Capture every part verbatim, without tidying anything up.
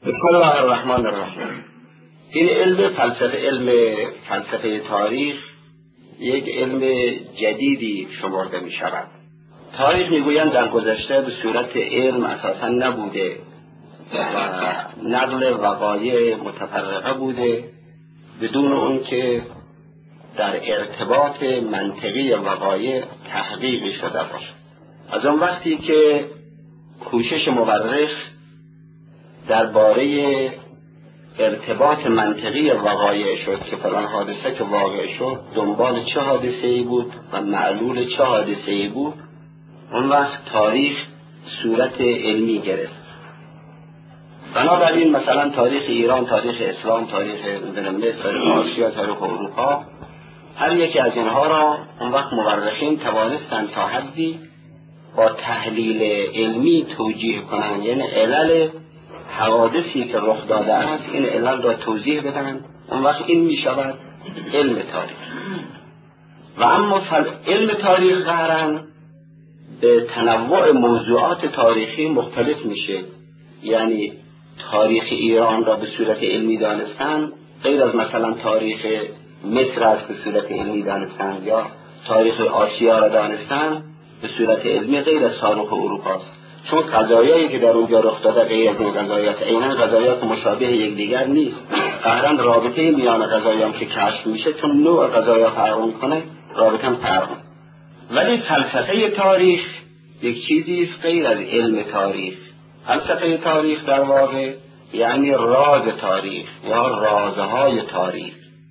بسم الله الرحمن الرحیم. این علم فلسفه علم فلسفه تاریخ یک علم جدیدی شمرده می شود. تاریخ می گویند در گذشته به صورت علم اساسا نبوده و نقل وقایع متفرقه بوده بدون اون که در ارتباط منطقی وقایع تحقیقی شده باشد. از اون وقتی که کوشش مورخ درباره ارتباط منطقی وقایع شد که فلان حادثه که واقع شد دنبال چه حادثه‌ای بود و معلول چه حادثه‌ای بود، اون وقت تاریخ صورت علمی گرفت. بنابراین مثلا تاریخ ایران، تاریخ اسلام، تاریخ مصر، تاریخ آسیا، تاریخ اروپا، هر یکی از اینها را اون وقت مورخین توانستند تا حدی با تحلیل علمی توجیه کنند، یعنی علل حوادثی که رخ داده است این علل را توضیح بدن. اون وقت این می شود علم تاریخ. و اما علم تاریخ ظاهراً به تنوع موضوعات تاریخی مختلف میشه. یعنی تاریخ ایران را به صورت علمی دانستن غیر از مثلا تاریخ مصر است به صورت علمی دانستن، یا تاریخ آسیا را دانستن به صورت علمی غیر از تاریخ اروپا است، چون قضایایی که در اونجا رخ داده غیر از این قضایات عیناً قضایات مشابه یکدیگر نیست. قطعاً رابطه میان قضایام که کشف میشه چون نوع قضایا فرق میکنه رابطه هم فرق. ولی فلسفه تاریخ یک چیزی است غیر از علم تاریخ. فلسفه تاریخ در واقع یعنی راز تاریخ یا رازهای تاریخ.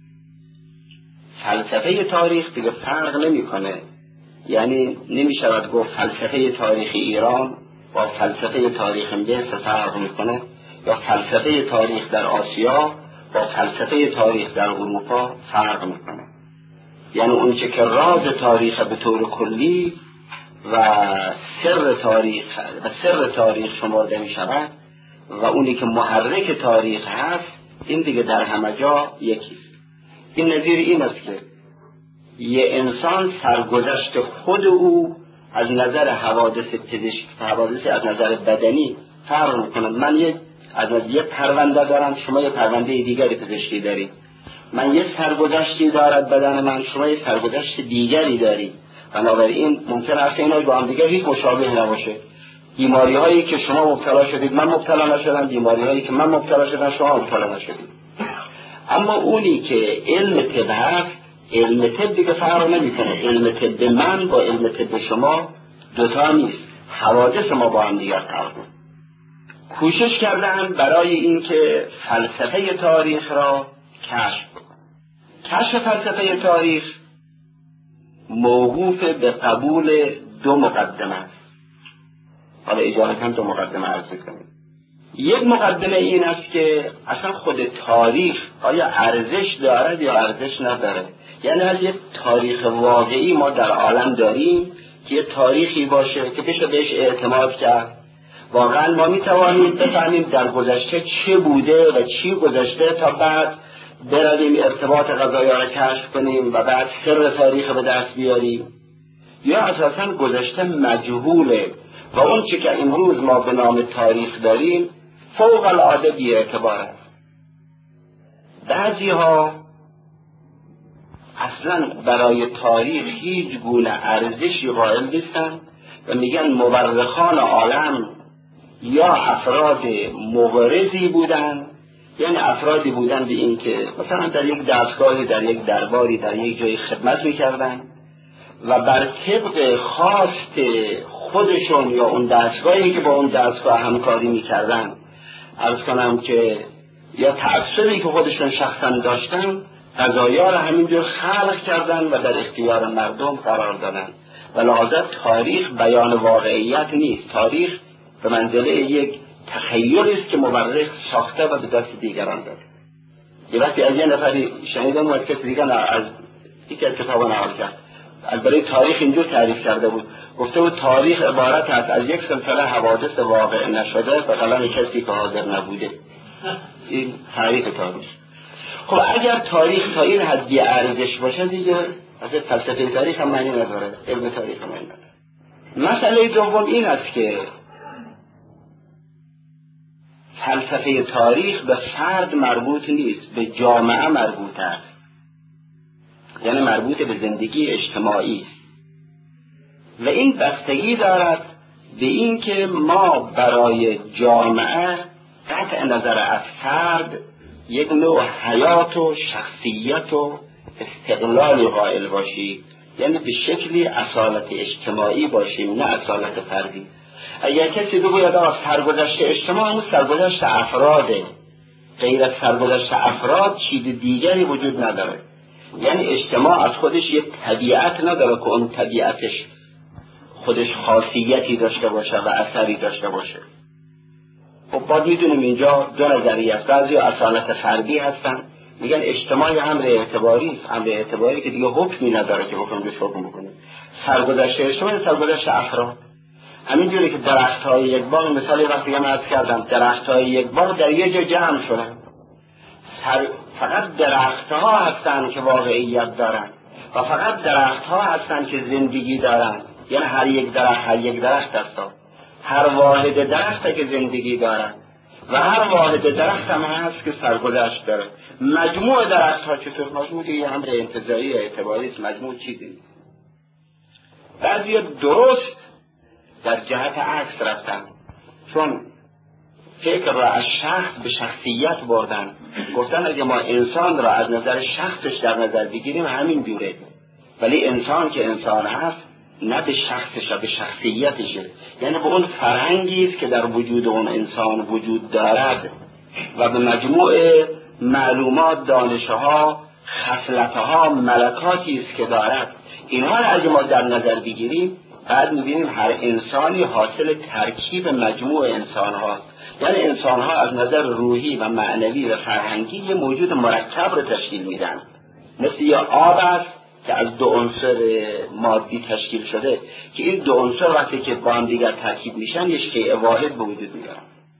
فلسفه تاریخ دیگه فرق نمیکنه، یعنی نمیشود گفت فلسفه تاریخ ایران با فلسفه تاریخ مصر فرق میکنه، یا فلسفه تاریخ در آسیا با فلسفه تاریخ در اروپا فرق میکنه. یعنی اون چه که راز تاریخ به طور کلی و سر تاریخ و سر تاریخ شمرده می شود و اونی که محرک تاریخ هست این دیگه در همه جا یکیست. این نظیر این است که یه انسان سرگذشت خود او از نظر حوادث پزشکی، حوادث از نظر بدنی فرق میکنه. من یک از یک پرونده دارم، شما یک پرونده دیگری پزشکی دارید. من یک سرگذشتی دارد بدن من، شما یک سرگذشت دیگری دارید. بنابراین ممکن است اینا با هم دیگه هیچ مشابه نباشه. بیماری هایی که شما مبتلا شدید من مبتلا نشدم، بیماری هایی که من مبتلا شدم شما مبتلا نشدید. اما اونی که علم طب هست، علم طب دیگه فرق نمیکنه. علم طب من با علم طب شما دوتا نیست، حوادث ما با هم دیگر فرق کنه. کوشش کردن برای اینکه فلسفه تاریخ را کشف کنن. کشف فلسفه تاریخ موقوف به قبول دو مقدمه است. حالا اجازه دو مقدمه عرض کنیم. یک مقدمه این است که اصلا خود تاریخ آیا ارزش دارد یا ارزش نداره. یعنی هر یک تاریخ واقعی ما در عالم داریم که یک تاریخی باشه که بشه بهش اعتماد کرد. واقعا ما میتوانیم بفهمیم در گذشته چه بوده و چی گذشته تا بعد برویم ارتباط قضایا را کشف کنیم و بعد سر تاریخ به دست بیاریم، یا اساسا گذشته مجهوله و اون چی که امروز ما به نام تاریخ داریم فوق العاده بی اعتبار است. بعضی ها اصلا برای تاریخ هیچ گونه ارزشی قائل نیستن و میگن مورخان عالم یا افراد مبارزی بودن، یعنی افرادی بودن به این که مثلا در یک دستگاهی، در یک درباری، در یک جای خدمت میکردن و بر طبق خواست خودشون یا اون دستگاهی که با اون دستگاه همکاری میکردن، عرض کنم که یا تعصبی که خودشون شخصا داشتن، قضایا را همینجور خلق کردن و در اختیار مردم قرار دادن. و لحاظا تاریخ بیان واقعیت نیست، تاریخ به منزله یک تخیلی است که مورخ ساخته و به دست دیگران داده. یه وقتی از یه نفری شنیدم و کسی دیگر از یکی از کتابا نقل کرد، از برای تاریخ اینجور تعریف کرده بود، گفته بود تاریخ عبارت است از یک سلسله حوادث واقع نشده به قلم کسی که حاضر نبوده. این تعریف تاریخ. خب اگر تاریخ تا این حد بی ارزش باشه دیگه اصلا فلسفه تاریخ هم معنی نداره، علم تاریخ هم معنی نداره. مسئله دوم این است که فلسفه تاریخ به فرد مربوط نیست، به جامعه مربوط است، یعنی مربوط به زندگی اجتماعی است و این بستگی دارد به این که ما برای جامعه قطع نظر از فرد یک نوع حیات و شخصیت و استقلالی قائل باشیم، یعنی به شکلی اصالت اجتماعی باشیم نه اصالت فردی. اگر کسی بگوید آقا سرگذشت اجتماع همون سرگذشت افراده، غیر از سرگذشت افراد چیز دیگری وجود نداره، یعنی اجتماع از خودش یک طبیعت نداره که اون طبیعتش خودش خاصیتی داشته باشه و اثری داشته باشه. خب باید میدونیم اینجا دو نظریه است. بعضی اصالت فردی هستن میگن اجتماع امر اعتباری است، امر اعتباری که دیگه حکمی نداره که بخوام بهش حکم بکنیم. سرگذشت اجتماع سرگذشت افراد. همینجوری که درخت‌های یک باغ، مثال یه وقتی هم عرض کردم درخت‌های یک باغ در یه جا جمع شدن، فقط درخت‌ها هستن که واقعیت دارن و فقط درخت‌ها هستن که زندگی دارن، یعنی هر یک درخت هر یک درخت هستن، هر واحد درخت که زندگی دارن و هر واحد درخت هم هست که سرگذشت داره. مجموع درخت‌ها چطور؟ مجموع یه امر انتزاعی اعتباری است، مجموع چیزی نیست. بعضی درست در جهت عکس رفتن، چون فکر را از شخص به شخصیت بردن، گفتن اگه ما انسان را از نظر شخصش در نظر بگیریم همین جوره، ولی انسان که انسان هست نه به شخصش، به شخصیتشه، یعنی به اون فرهنگی است که در وجود اون انسان وجود دارد و به مجموع معلومات، دانشها، خصلتها، ملکاتی است که دارد. اینها را اگه ما در نظر بگیریم بعد می‌بینیم هر انسانی حاصل ترکیب مجموع انسان هاست، یعنی انسان ها از نظر روحی و معنوی و فرهنگی یه موجود مرکب رو تشکیل میدن، مثل یه آب است که از دو عنصر مادی تشکیل شده که این دو عنصر وقتی که با هم دیگر ترکیب میشن یه شیء واحد به وجود میارن.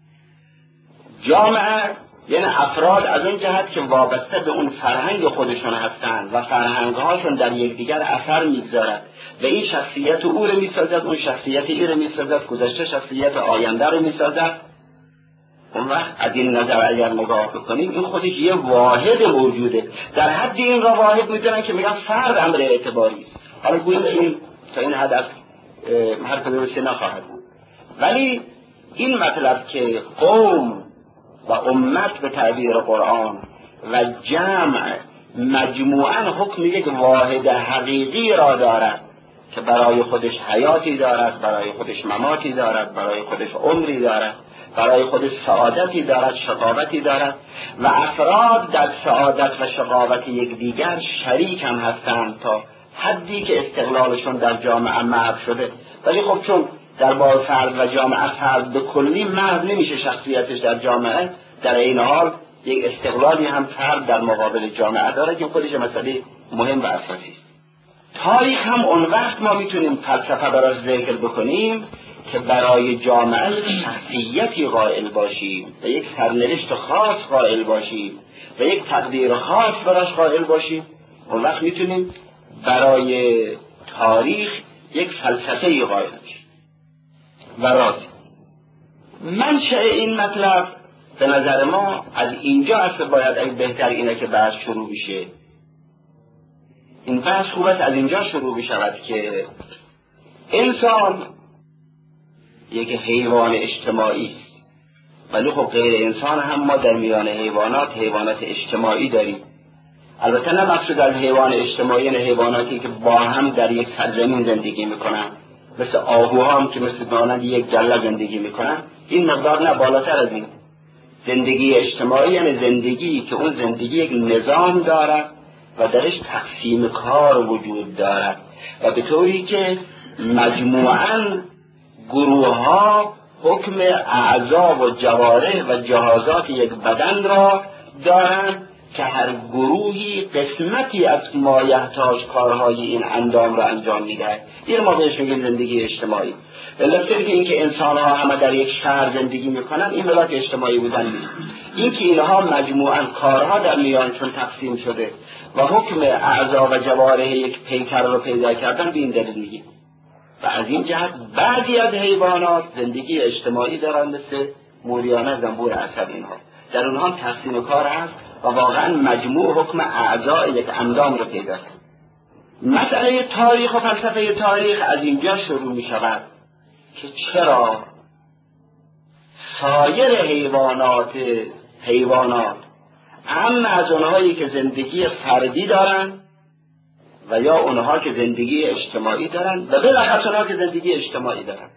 جامعه یعنی افراد از اون جهت که وابسته به اون فرهنگ خودشون هستند و فرهنگ هاشون در یکدیگر اثر میگذارد و این شخصیت او رو میسازد، اون شخصیت ای رو میسازد، گذشته شخصیت آینده رو میسازد. اون وقت از این نظر اگر نگاه بکنیم این خودش یه واحد موجوده. در حد این را واحد میدونن که میگن فرد امر اعتباری. حالا گوییم که این تا این حد از هر کدومش نخواهد بود، ولی این مطلب که قوم و امت به تعبیر قرآن و جمع مجموعاً حکم یک واحد حقیقی را دارد که برای خودش حیاتی دارد، برای خودش مماتی دارد، برای خودش عمری دارد، برای خودش سعادتی دارد، شقاوتی دارد و افراد در سعادت و شقاوت یکدیگر شریک هم هستند تا حدی که استقلالشون در جامعه محو شده. ولی خب چون در باب فرد و جامعه فرد به کلی محو نمیشه شخصیتش در جامعه، در این حال یک استقلالی هم فرد در مقابل جامعه داره که خودش مسئله مهم و اساسی است. تاریخ هم اون وقت ما میتونیم فلسفه براش ذکر بکنیم که برای جامعه شخصیتی قائل باشیم و یک سرنوشت خاص قائل باشیم و یک تقدیر خاص براش قائل باشیم. اون وقت میتونیم برای تاریخ یک فلسفه قائل باشیم. و راست منشأ این مطلب به نظر ما از اینجا است. باید اگه بهتر اینه که بحث شروع بشه، این بحث خوب است از اینجا شروع بشود که انسان یک حیوان اجتماعی است، ولی خب غیر انسان هم ما در میان حیوانات حیوانات اجتماعی داریم. البته نه مقصود از حیوان اجتماعی نه حیواناتی که با هم در یک سرزمین زندگی میکنن، مثل آهوها هم که مثل مانند یک گله زندگی میکنن، این مقدار نه، بالاتر از این. زندگی اجتماعی یعنی زندگی که اون زندگی یک نظام دارد و درش تقسیم کار وجود دارد و به طوری که مجموعاً گروه ها حکم اعضا و جوارح و جهازات یک بدن را دارند که هر گروهی قسمتی از مایحتاج کارهای این اندام را انجام میدهد. این ما بهش میگیم زندگی اجتماعی. علت که اینکه انسان ها همه در یک شهر زندگی میکنن این ملاک اجتماعی بودن نیست. این که اینها مجموعاً کارها در میانشون تقسیم شده و حکم اعضا و جوارح یک پیکر را پیدا کردن به این دلیل میگیم. و از این جهت بعضی از حیوانات زندگی اجتماعی دارند مثل موریانه، زنبور عسل، اینها در اونها تقسیم کار هست و واقعا مجموع حکم اعضای یک اندام رو پیدا کرد. مسئله تاریخ و فلسفه تاریخ از اینجا شروع می شود که چرا سایر حیوانات حیوانات اما از اونهایی که زندگی فردی دارن و یا اونها که زندگی اجتماعی دارن و بالاخص اونها که زندگی اجتماعی دارن،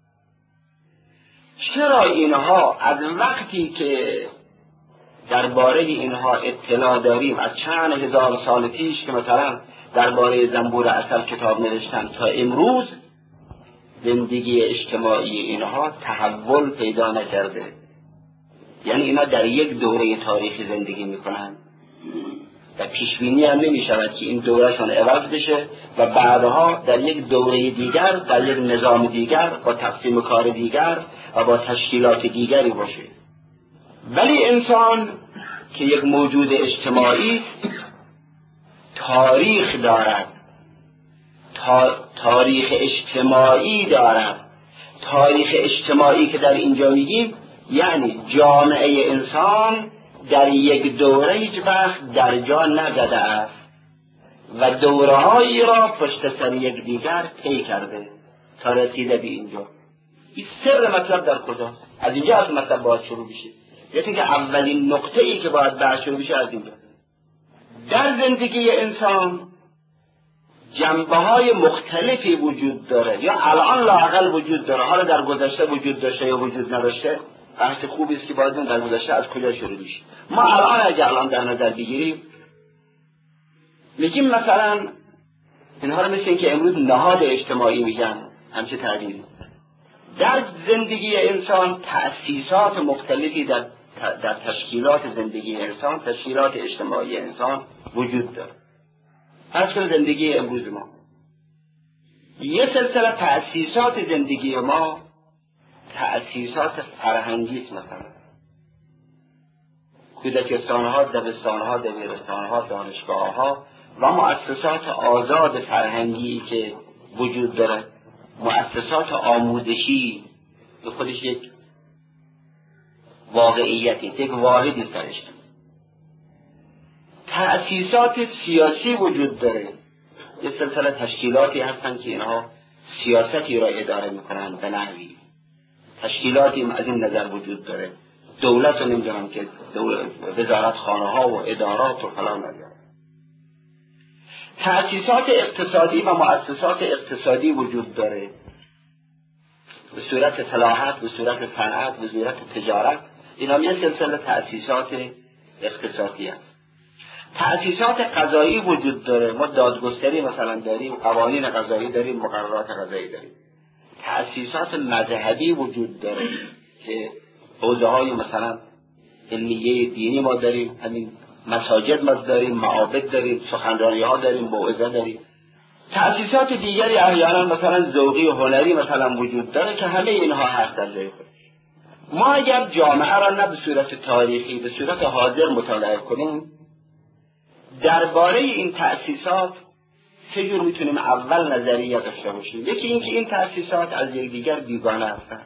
چرا اینها از وقتی که درباره اینها اطلاع داریم از چند هزار سال پیش که مثلا درباره زنبور عسل کتاب نوشتن تا امروز زندگی اجتماعی اینها تحول پیدا نکرده؟ یعنی اینا در یک دوره تاریخی زندگی میکنن و پیشبینی هم نمی شود که این دورهشون عوض بشه و بعدها در یک دوره دیگر در یک نظام دیگر با تقسیم کار دیگر و با تشکیلات دیگری باشه. ولی انسان که یک موجود اجتماعی است تاریخ دارد، تا... تاریخ اجتماعی دارد. تاریخ اجتماعی که در اینجا میگیم یعنی جامعه انسان در یک دوره هیچ وقت در جا نزده است و دوره‌هایی را پشت سر یک دیگر طی کرده تا رسیده به اینجا. این سر مطلب در کجاست؟ از اینجا از مطلب باید شروع بشه. یعنی که اولین نقطه ای که باید بحث شروع بشه از اینجا. در زندگی انسان جنبه‌های مختلفی وجود داره، یا الان لااقل وجود داره، حالا در گذشته وجود داشته یا وجود نداشته بحث خوبی است که باید اون در گذشته از کجا شروع بشه. ما الان اگه الان در نظر بگیریم میگیم مثلا اینها رو مثل این که امروز نهاد اجتماعی میگن، همچه تعبیری. در زندگی انسان تأسیسات مختلفی در در تشکیلات زندگی انسان، تشکیلات اجتماعی انسان وجود داره. فرض کنید زندگی امروز ما یه سلسله تأسیسات زندگی ما تأسیسات فرهنگی است، مثلا کودکستانها، دبستانها، دبیرستانها، دانشگاهها و مؤسسات آزاد فرهنگی که وجود داره، مؤسسات آموزشی به خودش یک واقعیتی، یک واحدی سرش. تأسیسات سیاسی وجود داره، یک سلسله تشکیلاتی هستن که اینها سیاستی را اداره میکنن به نحوی. تشکیلاتی از این نظر وجود داره، دولت رو نمیدونم که وزارت خانه ها و ادارات و فلان نداره. تأسیسات اقتصادی و مؤسسات اقتصادی وجود داره به صورت فلاحت، به صورت صنعت، به صورت تجارت. اینا یه سلسله تأسیسات اقتصادی هست. تأسیسات قضایی وجود داره، ما دادگستری مثلا داریم، قوانین قضایی داریم، مقررات قضایی داریم. تأسیسات مذهبی وجود داره که حوزه های مثلا علمیه دینی ما داریم، همین مساجد ما داریم، معابد داریم، سخنرانی ها داریم، موعظه داریم. تأسیسات دیگری احیانا مثلا ذوقی و هنری مثلا وجود داره که همه اینها هست در جای خود. ما اگر جامعه را نه به صورت تاریخی، به صورت حاضر مطالعه کنیم، درباره این تأسیسات سه جور میتونیم اول نظریه داشته باشیم. یکی این که این تأسیسات از یکدیگر بیگانه هستند،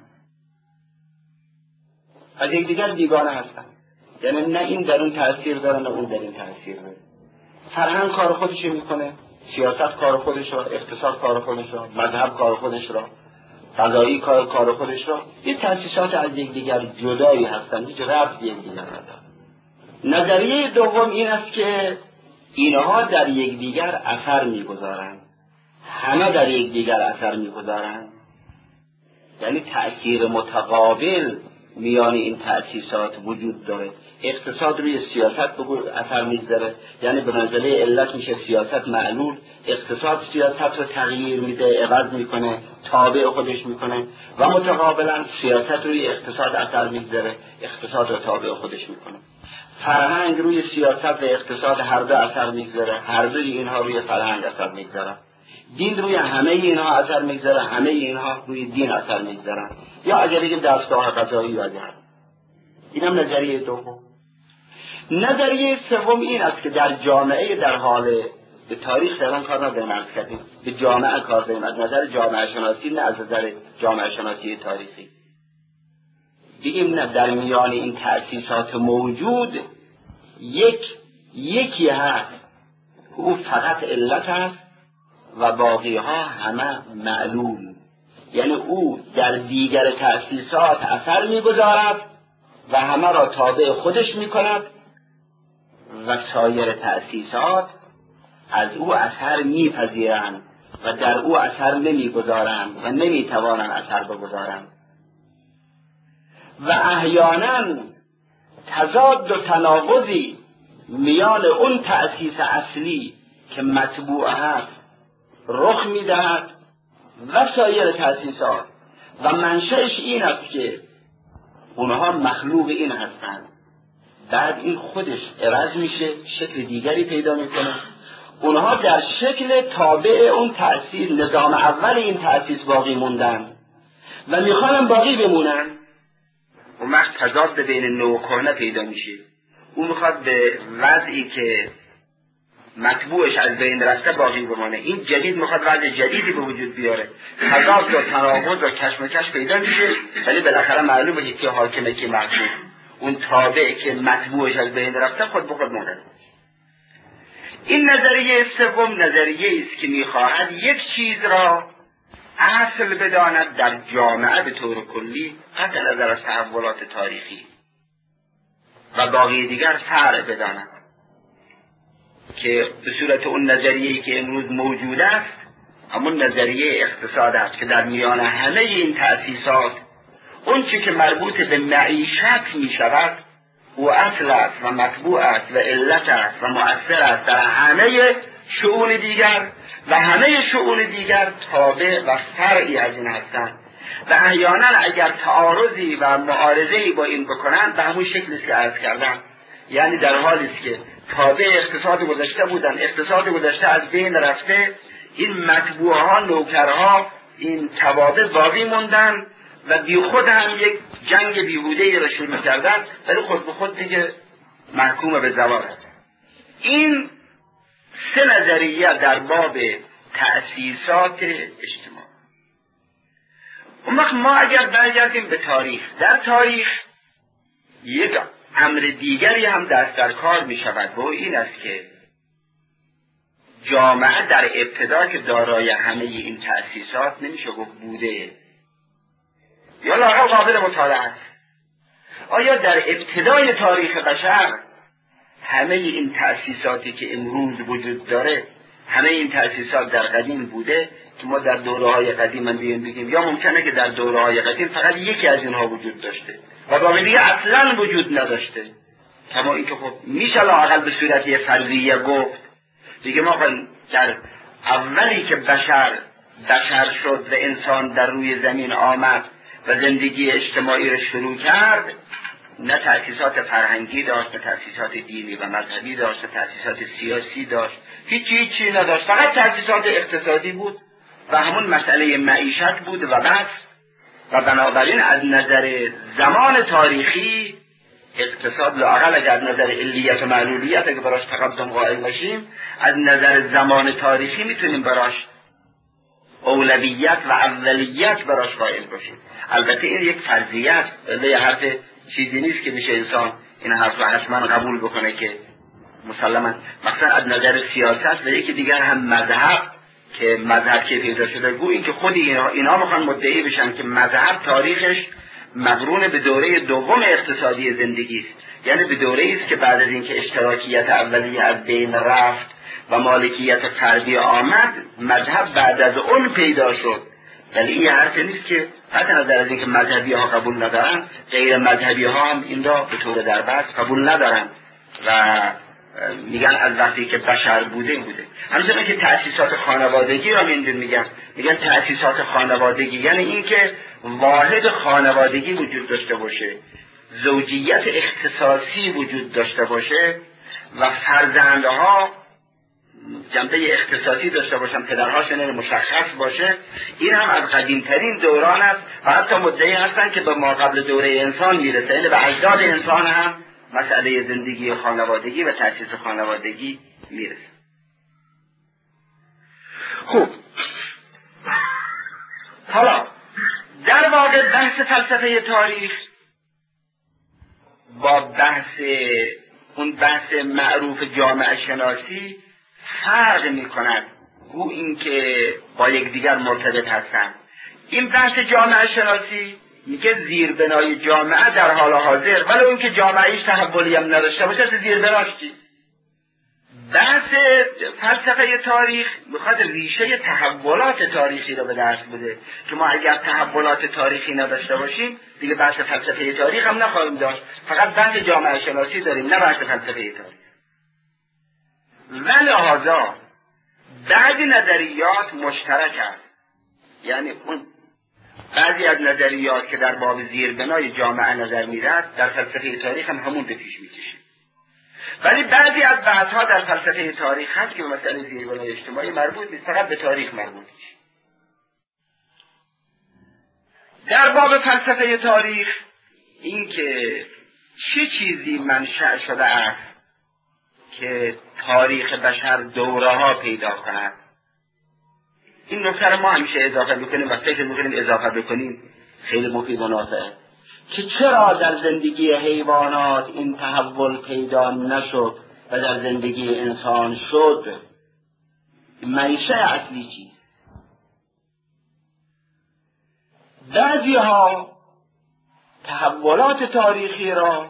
از یکدیگر بیگانه هستند، یعنی نه این در اون تأثیر داره نه اون در این تأثیر داره. فرهنگ کار خودش میکنه، سیاست کار خودش را، اقتصاد کار خودش را، مذهب کار خودش را، قضایی کار کار خودش را. این تأسیسات از یکدیگر جدایی هستند، هیچ ربط به یکدیگر ندارند. نظریه دوم این است که اینها در یکدیگر اثر میگذارند، همه در یکدیگر اثر میگذارند، یعنی تأثیر متقابل میان این تأسیسات وجود داره. اقتصاد روی سیاست بگو اثر میگذاره، یعنی به منزله علت میشه سیاست معلول، اقتصاد سیاست رو تغییر میده، عوض میکنه، تابع خودش میکنه، و متقابلا سیاست روی اقتصاد اثر میگذاره، اقتصاد رو تابع خودش میکنه. فرهنگ روی سیاست و اقتصاد هر دو اثر میگذاره، هر دوی اینها روی فرهنگ اثر میگذاره. دین روی همه اینها اثر میگذاره، همه اینها روی دین اثر میگذارن، یا اگر بگیم دستگاه قضایی یا دیگر. اینم نظریه دوم. نظریه سوم این است که در جامعه در حال به تاریخ فعلا کار نداریم، عرض کردیم به جامعه کار داریم از نظر جامعه شناسی، نه از نظر جامعه شناسی تاریخی. بگیم نه، در میان این تأسیسات موجود یک یکی هست، او فقط علت است و باقی ها همه معلوم. یعنی او در دیگر تأسیسات اثر میگذارد و همه را تابع خودش میکند و سایر تأسیسات از او اثر میپذیرند و در او اثر نمیگذارند و نمیتوانند اثر بگذارند. و احیانا تضاد و تناقضی میان اون تأسیس اصلی که مطبوع هست رخ میدهد و سایر تأسیسات و منشأش این است که اونها مخلوق این هستند. بعد این خودش عوض میشه، شکل دیگری پیدا میکنه، اونها در شکل تابع اون تأسیس، نظام اول این تأسیس باقی موندن و میخوانم باقی بمونن. اون وقت تضاد بین نو و کهنه پیدا میشه. اون میخواد به وضعی که مطبوعش از بین رفته باقی بمانه، این جدید میخواد وضع جدیدی به وجود بیاره. تضاد و تناقض و کشمکش پیدا میشه، ولی بالاخره معلومه که حاکمه که مطبوع، اون تابع که مطبوعش از بین رفته خود به خود مونده. این نظریه سوم نظریه است که میخواهد یک چیز را اصل بداند در جامعه به طور کلی قطع نظر از تحولات تاریخی و باقی دیگر فرع بداند، که به صورت اون نظریه‌ای که امروز موجود است همون نظریه اقتصاد است که در میان همه این تأسیسات اون چی که مربوط به معیشت می شود او اصل است و مطبوع است و علت است و مؤثر است در همه شؤون دیگر و همه شؤون دیگر تابع و فرعی از این هستند و احیانا اگر تعارضی و معارضه‌ای با این بکنند به همون شکلی که عرض کردم، یعنی در حالی است که تابع اقتصاد گذشته بودن، اقتصاد گذشته از بین رفته، این مطبوعه ها، نوکرها، این توابع باقی موندن و بی خود هم یک جنگ بیهوده‌ای را شروع کردن، ولی خود به خود دیگه محکوم به زوال است. این سه نظریه در باب تأسیسات اجتماع. اون وقت ما اگر برگردیم به تاریخ، در تاریخ یک امر دیگری هم دست در کار می شود و این است که جامعه در ابتدا که دارای همه این تأسیسات نمیشه گفت بوده یا لااقل قابل مطالعه است. آیا در ابتدای تاریخ بشر همه این تأسیساتی که امروز وجود داره، همه این تأسیسات در قدیم بوده که ما در دوره‌های قدیم من بیان بگیم، یا ممکنه که در دوره‌های قدیم فقط یکی از اینها وجود داشته و باقی دیگه اصلاً وجود نداشته؟ کما اینکه خب میشه لااقل به صورت یه فرضیه گفت دیگه ما در اولی که بشر بشر شد و انسان در روی زمین آمد و زندگی اجتماعی رو شروع کرد، نه تأسیسات فرهنگی داشت، نه تأسیسات دینی و مذهبی داشت، نه تأسیسات سیاسی داشت، هیچی هیچی نداشت، فقط تأسیسات اقتصادی بود و همون مسئله معیشت بود و بس. و بنابراین از نظر زمان تاریخی اقتصاد لااقل اگر از نظر علیت و معلولیت اگر براش تقدم قائل باشیم، از نظر زمان تاریخی میتونیم براش اولویت و اولیت براش قائل باشیم. البته این یک فرضیه است، یه حرف چیزی نیست که میشه انسان این حرف رو حتما قبول بکنه که مسلما مثلا از نظر سیاست و یکی دیگر هم مذهب که مذهب که پیدا شده گو این که خود اینا, اینا میخوان مدعی بشن که مذهب تاریخش مقرون به دوره دوم اقتصادی زندگی است، یعنی به دوره است که بعد از اینکه اشتراکیت اولیه از بین رفت و مالکیت فردی آمد مذهب بعد از اون پیدا شد. ولی این حرف نیست که حتی نظر از اینکه مذهبی ها قبول ندارن غیر مذهبی ها هم این را به طور دربست قبول ندارن و میگن از وقتی که بشر بوده بوده. همچنین که تأسیسات خانوادگی را میگن میگن میگن تأسیسات خانوادگی یعنی این که واحد خانوادگی وجود داشته باشه، زوجیت اختصاصی وجود داشته باشه و فرزندها جنبه اختصاصی داشته باشن، پدرهاشون مشخص باشه. این هم از قدیمترین دوران است و حتی مدعی هستن که به ما قبل دوره انسان میرسه، یعنی به اجداد انسان هم مسئله زندگی خانوادگی و تأسیس خانوادگی میرسه. خوب، حالا در واقع بحث فلسفه تاریخ با بحث اون بحث معروف جامعه شناسی فرق میکنند، او این که با یکدیگر مرتبط هستند. این بحث جامعه شناسی میگه زیربنای جامعه در حال حاضر، ولی اون که جامعهش تحولی هم نداشته باشه زیربناش چی؟ بحث فلسفه تاریخ میخواد ریشه تحولات تاریخی رو به دست بده که ما اگر تحولات تاریخی نداشته باشیم دیگه بحث فلسفه تاریخ هم نخواهیم داشت، فقط بحث جامعه شناسی داریم، نه بحث فلسفه تاریخ. ولهذا بعضی نظریات مشترک هست، یعنی اون بعضی از نظریات که در باب زیربنای جامعه نظر میرد در فلسفه تاریخ هم همون به پیش میکشه، ولی بعضی از بحث‌ها در فلسفه تاریخ هست که به مسئله زیربنای اجتماعی مربوط نیست، فقط به تاریخ مربوط میشه. در باب فلسفه تاریخ این که چه چیزی منشأ شده است که تاریخ بشر دوره‌ها پیدا کند، این نکته رو ما همیشه اضافه بکنیم و فکر می‌کنیم اضافه بکنیم خیلی مفید و نافعه که چرا در زندگی حیوانات این تحول پیدا نشد و در زندگی انسان شد. منشأ اصلی چیست؟ بعضی ها تحولات تاریخی را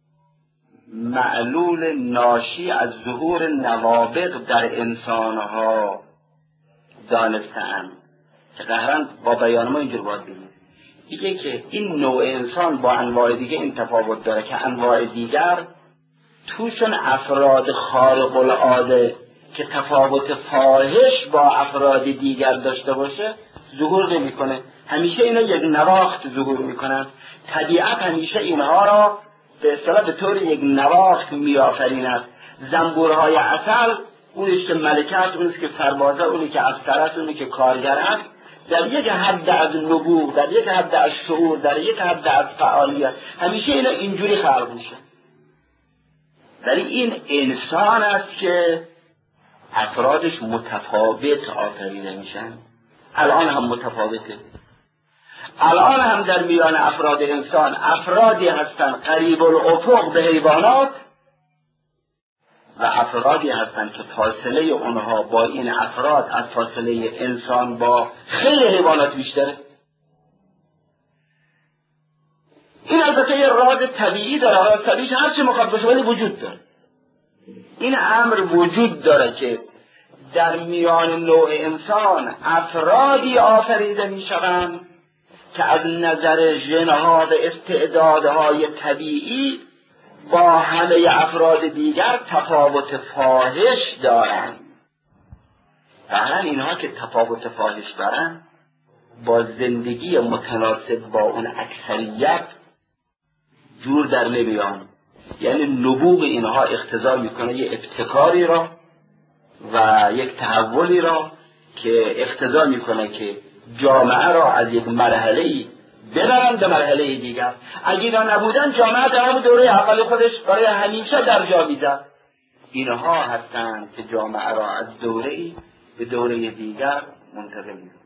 معلول ناشی از ظهور نوابغ در انسانها دانسته‌اند که قهرن با بیان ما اینجور باید بگیم دیگه که این نوع انسان با انواع دیگه این تفاوت داره که انواع دیگر توشون افراد خارق العاده که تفاوت فاحش با افراد دیگر داشته باشه ظهور نمی‌کنه، همیشه اینا یک نواخت ظهور میکنن. طبیعت همیشه اینها را به اصطلاح به طور یک نواخت میآفریند. زنبورهای عسل، اونیش که ملکه است، اونیش که سربازه، اونی که افسر است، اونی که کارگر است، در یک حد از نبوغ، در یک حد از شعور، در یک حد از فعالیت، همیشه اینا اینجوری خلق میشه. ولی این انسان است که افرادش متفاوت آفریده میشن. الان هم متفاوته. الان هم در میان افراد انسان افرادی هستن قریب الافق به حیوانات و افرادی هستند که فاصله اونها با این افراد از فاصله انسان با خیلی حیوانات بیشتره. این البته یه راز طبیعی داره، راز طبیعیش هرچی مخواد باشه ولی وجود داره. این امر وجود داره که در میان نوع انسان افرادی آفریده می شوند که از نظر ژن‌ها و استعدادهای طبیعی با همه افراد دیگر تفاوت فاحش دارند. بهرحال اینها که تفاوت فاحش دارند با زندگی متناسب با اون اکثریت جور در نمیان. یعنی نبوغ اینها اقتضا میکنه یه ابتکاری را و یک تحولی را که اقتضا میکنه که جامعه را از یک مرحله‌ای ببرن به مرحله دیگر. اگه اینا نبودن جامعه در همون دوره اول خودش برای همیشه در جا می‌زد. اینها هستند که جامعه را از دوره‌ای به دوره دیگر منتقل می‌کنند.